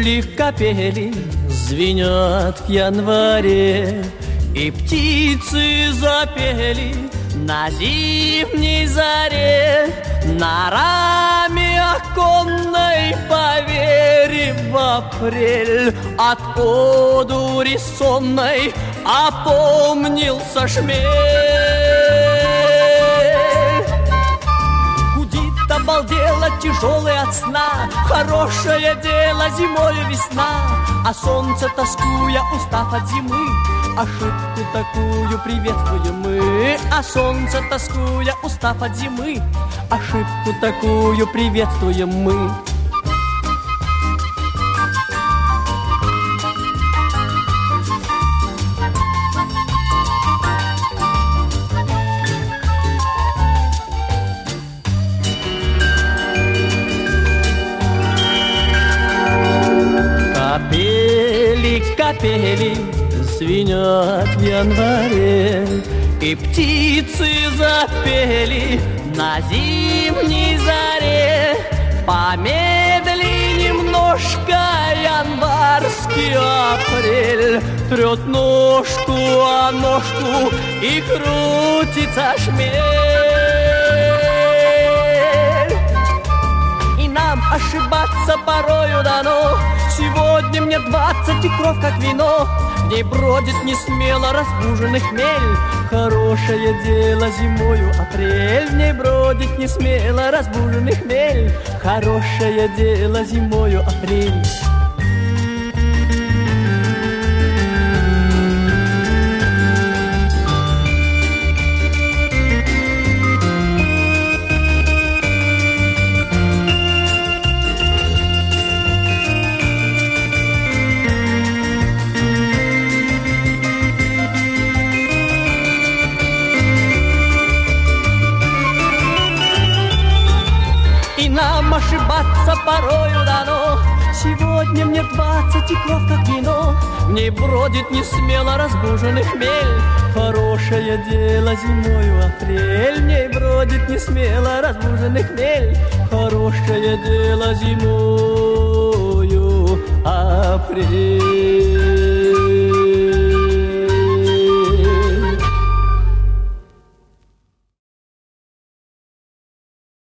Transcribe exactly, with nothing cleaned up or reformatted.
Капели, капели звенят в январе, и птицы запели на зимней заре. На раме оконной, поверив в апрель, от одури сонной опомнился шмель. Гудит, обалдела, тяжелый от сна, хорошее дело зимою весна. А солнце, тоскуя, устав от зимы, ошибку такую приветствуем мы. А солнце, тоскуя, устав от зимы, ошибку такую приветствуем мы. Капели, капели звенят в январе, и птицы запели на зимней заре. Помедли немножко январский апрель, трет ножку о ножку и крутится шмель. И нам ошибаться порою дано. Сегодня мне двадцать икров, как вино. В ней бродит несмело разбуженный хмель. Хорошее дело зимою апрель. В ней бродит несмело разбуженный хмель. Хорошее дело зимою апрель. Нам ошибаться порою дано. Сегодня мне двадцать икров, как вино. В ней бродит несмело разбуженный хмель. Хорошее дело зимою апрель. В ней бродит несмело разбуженный хмель. Хорошее дело зимою апрель.